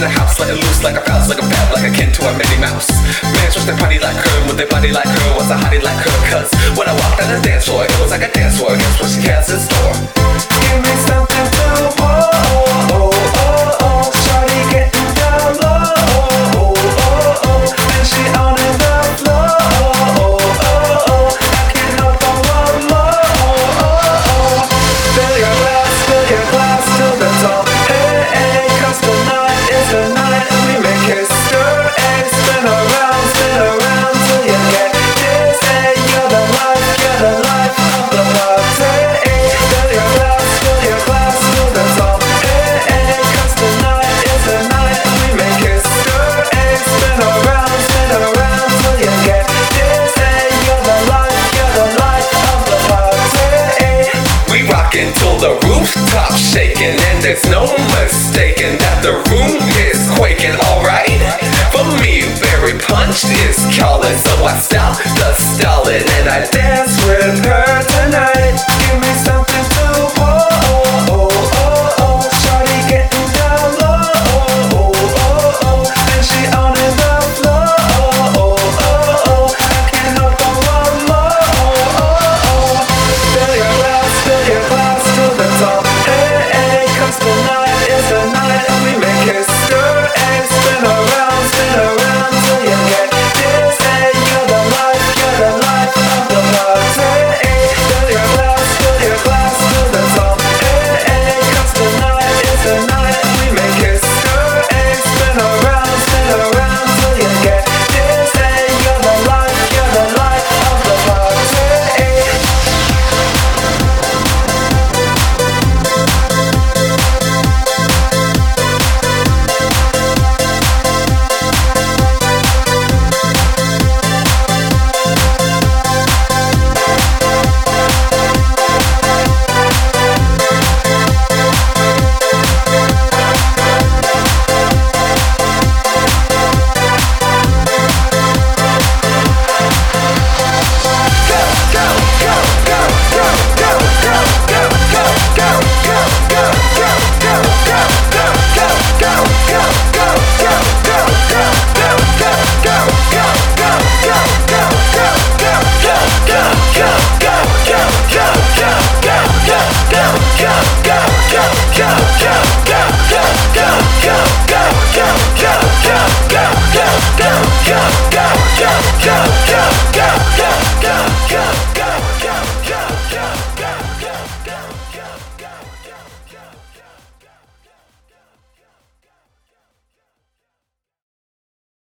the house, letting loose like a bounce, like a bad, like akin to a Minnie Mouse. Man, switch their body like her, with their body like her, what's a hottie like her? Cause when I walked on the dance floor, it was like a dance floor against what she has in store. Give me something to shawty getting down low, and she on the floor. I can't help but want more. Fill your glass to the top. Hey, 'cause tonight is the night we make history. Spin around till you get dizzy. You're the life of the party. Fill your glass to the top. Hey, 'cause tonight is the night we make history. Spin around till you get dizzy. You're the life of the party. We rockin' till the rooftop shaking, and there's no mistaking that the room is quaking, alright? For me, very punched is calling, so I stop the stalling and I dance with her tonight. Give me some